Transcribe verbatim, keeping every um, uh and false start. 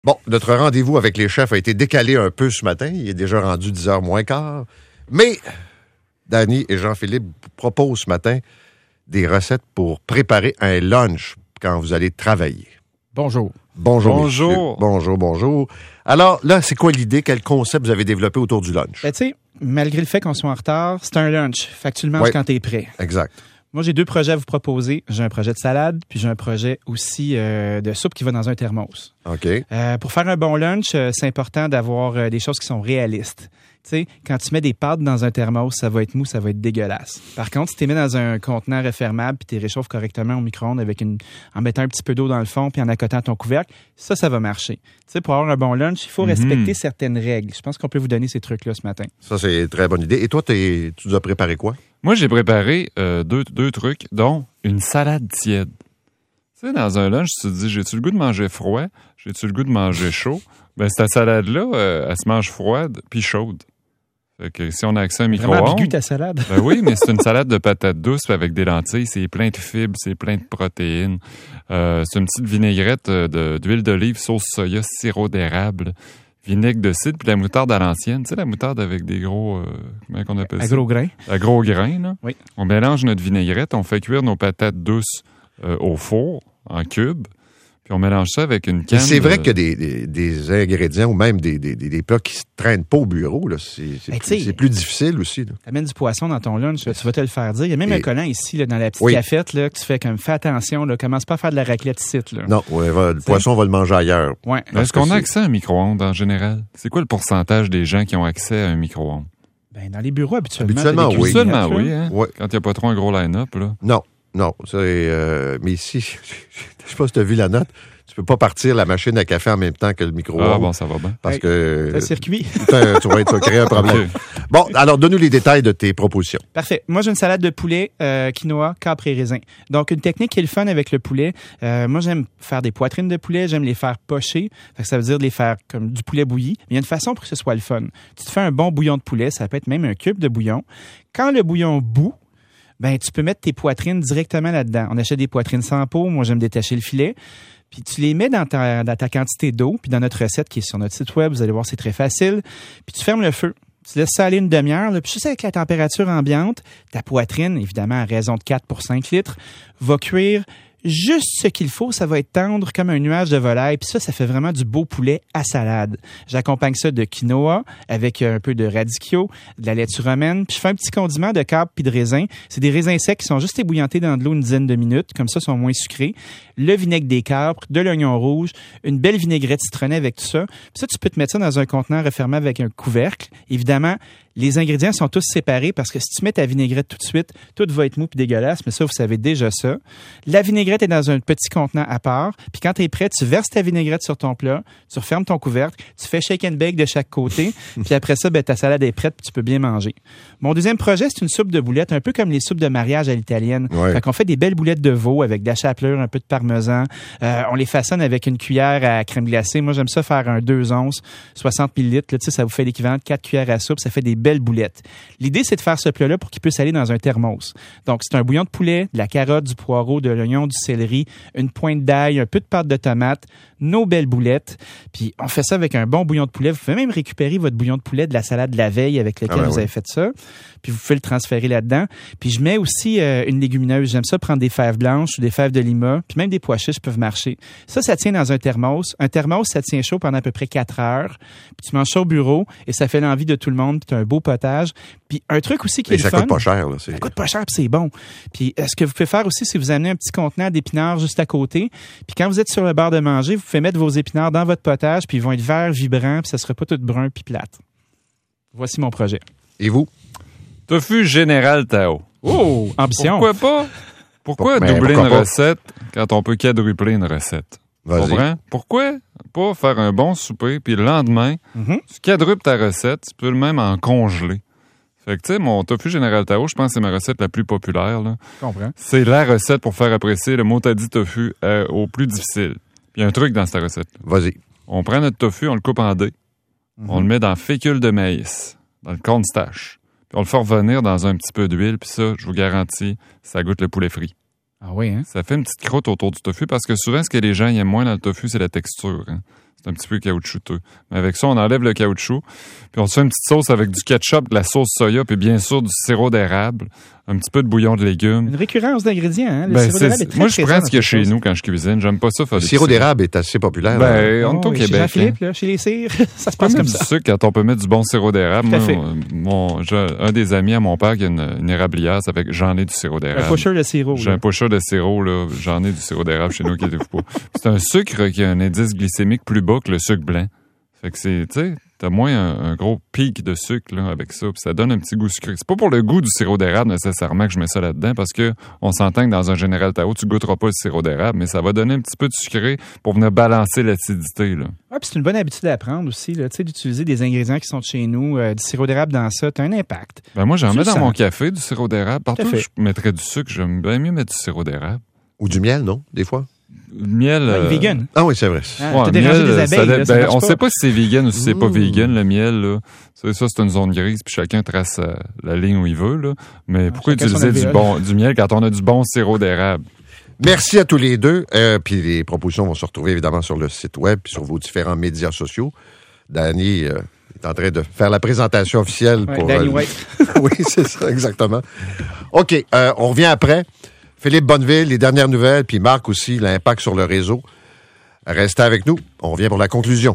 Bon, notre rendez-vous avec les chefs a été décalé un peu ce matin. Il est déjà rendu dix heures moins quart. Mais Danny et Jean-Philippe vous proposent ce matin des recettes pour préparer un lunch quand vous allez travailler. Bonjour. Bonjour. Bonjour. Messieurs. Bonjour, bonjour. Alors là, c'est quoi l'idée? Quel concept vous avez développé autour du lunch? Ben, tu sais, malgré le fait qu'on soit en retard, c'est un lunch. Fait que tu le manges Ouais. quand t'es prêt. Exact. Moi, j'ai deux projets à vous proposer. J'ai un projet de salade, puis j'ai un projet aussi euh, de soupe qui va dans un thermos. OK. Euh, pour faire un bon lunch, euh, c'est important d'avoir euh, des choses qui sont réalistes. Tu sais, quand tu mets des pâtes dans un thermos, ça va être mou, ça va être dégueulasse. Par contre, si tu les mets dans un contenant refermable puis tu les réchauffes correctement au micro-ondes avec une, en mettant un petit peu d'eau dans le fond puis en accotant ton couvercle, ça, ça va marcher. Tu sais, pour avoir un bon lunch, il faut Mm-hmm. respecter certaines règles. Je pense qu'on peut vous donner ces trucs-là ce matin. Ça, c'est une très bonne idée. Et toi, t'es, tu nous as préparé quoi? Moi, j'ai préparé euh, deux, deux trucs, dont une salade tiède. Tu sais, dans un lunch, tu te dis, j'ai-tu le goût de manger froid? J'ai-tu le goût de manger chaud? Ben, cette salade-là, euh, elle se mange froide puis chaude. Fait que si on a accès à un Vraiment micro-ondes... ambigu ta salade. Ben oui, mais c'est une salade de patates douces avec des lentilles. C'est plein de fibres, c'est plein de protéines. Euh, c'est une petite vinaigrette euh, de, d'huile d'olive, sauce soya, sirop d'érable, vinaigre de cidre, puis la moutarde à l'ancienne. Tu sais, la moutarde avec des gros... Euh, comment on appelle À ça? gros grain. À gros grains, là. Oui. On mélange notre vinaigrette, on fait cuire nos patates douces euh, au four, en cubes, puis on mélange ça avec une Mais canne... c'est vrai de- qu'il y a des, des, des ingrédients ou même des, des, des, des plats qui se traînent pas au bureau. Là. C'est, c'est, Ben, plus, tu sais, c'est plus difficile aussi. Là. T'amènes du poisson dans ton lunch, là, tu vas te le faire dire. Il y a même Et- un collant ici, là, dans la petite Oui. cafette, là, que tu fais comme, fais attention, là, commence pas à faire de la raclette ici, là. Non, ouais, va- le poisson, on va le manger ailleurs. Ouais. Mais Est-ce qu'on que a c'est- accès à un micro-ondes en général? C'est quoi le pourcentage des gens qui ont accès à un micro-ondes? Ben, dans les bureaux, habituellement. Habituellement, t'as des oui. cuisinettes, Seulement, là. oui, hein? Ouais. Quand il n'y a pas trop un gros line-up, là. Non, non. Ça, euh, mais ici, je sais pas si tu as vu la note. Tu peux pas partir la machine à café en même temps que le micro-ondes. Ah bon, ça va bien. Parce Hey, que C'est un circuit. putain, tu vas, tu vas créer un problème. OK. Bon, alors donne-nous les détails de tes propositions. Parfait. Moi, j'ai une salade de poulet, euh, quinoa, capre et raisin. Donc, une technique qui est le fun avec le poulet. Euh, moi, j'aime faire des poitrines de poulet. J'aime les faire pocher. Fait que ça veut dire de les faire comme du poulet bouilli. Mais il y a une façon pour que ce soit le fun. Tu te fais un bon bouillon de poulet. Ça peut être même un cube de bouillon. Quand le bouillon bout, ben, tu peux mettre tes poitrines directement là-dedans. On achète des poitrines sans peau. Moi, j'aime détacher le filet. Puis tu les mets dans ta, dans ta quantité d'eau. Puis dans notre recette qui est sur notre site web, vous allez voir, c'est très facile. Puis tu fermes le feu. Tu laisses ça aller une demi-heure. Là, puis juste avec la température ambiante, ta poitrine, évidemment à raison de quatre pour cinq litres, va cuire juste ce qu'il faut. Ça va être tendre comme un nuage de volaille. Puis ça, ça fait vraiment du beau poulet à salade. J'accompagne ça de quinoa avec un peu de radicchio, de la laitue romaine. Puis je fais un petit condiment de capre puis de raisin. C'est des raisins secs qui sont juste ébouillantés dans de l'eau une dizaine de minutes. Comme ça, ils sont moins sucrés. Le vinaigre des capres, de l'oignon rouge, une belle vinaigrette citronnée avec tout ça. Puis ça, tu peux te mettre ça dans un contenant refermable avec un couvercle. Évidemment, les ingrédients sont tous séparés parce que si tu mets ta vinaigrette tout de suite, tout va être mou puis dégueulasse, mais ça, vous savez déjà ça. La vinaigrette est dans un petit contenant à part. Puis quand tu es prêt, tu verses ta vinaigrette sur ton plat, tu refermes ton couvercle, tu fais shake and bake de chaque côté, puis après ça, ben, ta salade est prête puis tu peux bien manger. Mon deuxième projet, c'est une soupe de boulettes, un peu comme les soupes de mariage à l'italienne. Ouais. Fait qu'on fait des belles boulettes de veau avec de la chapelure, un peu de parmesan. Euh, on les façonne avec une cuillère à crème glacée. Moi, j'aime ça faire un deux onces, soixante millilitres. Là, tu sais, ça vous fait l'équivalent de quatre cuillères à soupe. Ça fait des belles boulettes. L'idée, c'est de faire ce plat-là pour qu'il puisse aller dans un thermos. Donc, c'est un bouillon de poulet, de la carotte, du poireau, de l'oignon, du céleri, une pointe d'ail, un peu de pâte de tomate, nos belles boulettes. Puis, on fait ça avec un bon bouillon de poulet. Vous pouvez même récupérer votre bouillon de poulet de la salade de la veille avec laquelle Ah ben vous oui. avez fait ça. Puis, vous pouvez le transférer là-dedans. Puis, je mets aussi euh, une légumineuse. J'aime ça prendre des fèves blanches ou des fèves de lima. Puis, même des pois chiches peuvent marcher. Ça, ça tient dans un thermos. Un thermos, ça tient chaud pendant à peu près quatre heures. Puis, tu manges ça au bureau et ça fait l'envie de tout le monde. Puis, tu as un beau potage. Puis, un truc aussi qui Et est le ça fun. coûte pas cher. Là, c'est... Ça coûte pas cher puis c'est bon. Puis euh, ce que vous pouvez faire aussi, c'est vous amener un petit contenant d'épinards juste à côté. Puis quand vous êtes sur le bord de manger, vous pouvez mettre vos épinards dans votre potage puis ils vont être verts, vibrants, puis ça sera pas tout brun puis plate. Voici mon projet. Et vous? Tofu Général Tao. Oh, ambition. Pourquoi pas? Pourquoi Mais doubler pourquoi une pas? recette quand on peut quadrupler une recette? Vas-y. Comprends? Pourquoi pas faire un bon souper, puis le lendemain, Mhm. tu quadruples ta recette, tu peux le même en congeler. Fait que, tu sais, mon tofu Général Tao, je pense que c'est ma recette la plus populaire, là. Je comprends. C'est la recette pour faire apprécier le motadi tofu euh, au plus difficile. Puis il y a un truc dans cette recette. Vas-y. On prend notre tofu, on le coupe en dés. Mhm. On le met dans le fécule de maïs, dans le cornstarch. Puis on le fait revenir dans un petit peu d'huile, puis ça, je vous garantis, ça goûte le poulet frit. Ah oui, hein? Ça fait une petite croûte autour du tofu, parce que souvent, ce que les gens aiment moins dans le tofu, c'est la texture. Hein. C'est un petit peu caoutchouteux. Mais avec ça, on enlève le caoutchouc, puis on se fait une petite sauce avec du ketchup, de la sauce soya, puis bien sûr du sirop d'érable, un petit peu de bouillon de légumes. Une récurrence d'ingrédients, hein? Le ben, sirop d'érable est très moi, je prends ce qu'il y a chez chose. nous quand je cuisine. J'aime pas ça faire Le des sirop petits- d'érable est assez populaire. Ben, on est Oh, au oui, chez Québec. Jean-Philippe, hein. là, chez les cires, ça se Pas passe comme mettre ça. du sucre quand on peut mettre du bon sirop d'érable. Tout à Moi, fait. mon, j'ai un des amis à mon père qui a une, une érablière, ça fait que j'en ai du sirop Un d'érable. pusher de sirop. J'ai là. un pusher de sirop, là. J'en ai du sirop d'érable chez nous qui est pas. C'est un sucre qui a un indice glycémique plus bas que le sucre blanc. Fait que c'est, tu sais, t'as moins un, un gros pic de sucre, là, avec ça. Puis ça donne un petit goût sucré. C'est pas pour le goût du sirop d'érable, nécessairement, que je mets ça là-dedans, parce que on s'entend que dans un Général Tao, tu goûteras pas le sirop d'érable, mais ça va donner un petit peu de sucré pour venir balancer l'acidité, là. Ah, puis c'est une bonne habitude à apprendre aussi, là, tu sais, d'utiliser des ingrédients qui sont de chez nous, euh, du sirop d'érable dans ça, t'as un impact. Ben, moi, j'en Tu mets le dans sens. mon café, du sirop d'érable. Partout Tout à où fait. je mettrais du sucre, j'aime bien mieux mettre du sirop d'érable. Ou du miel, non? Des fois? Le miel. Ouais, euh, vegan. Ah oui, c'est vrai. Ah, Ouais, t'as dérangé des ça abeilles, dé- là, ça ben, marche on pas. sait pas si c'est vegan ou si c'est pas Mmh. vegan, le miel, là. C'est ça, c'est une zone grise, puis chacun trace euh, la ligne où il veut, là. Mais pourquoi chacun son utiliser du, alvéole. bon, du miel quand on a du bon sirop d'érable? Merci à tous les deux. Euh, puis les propositions vont se retrouver évidemment sur le site web puis sur vos différents médias sociaux. Danny euh, est en train de faire la présentation officielle Ouais, pour... Danny euh, White. oui, c'est ça, exactement. OK, euh, on revient après. Philippe Bonneville, les dernières nouvelles, puis Marc aussi, l'impact sur le réseau. Restez avec nous. On revient pour la conclusion.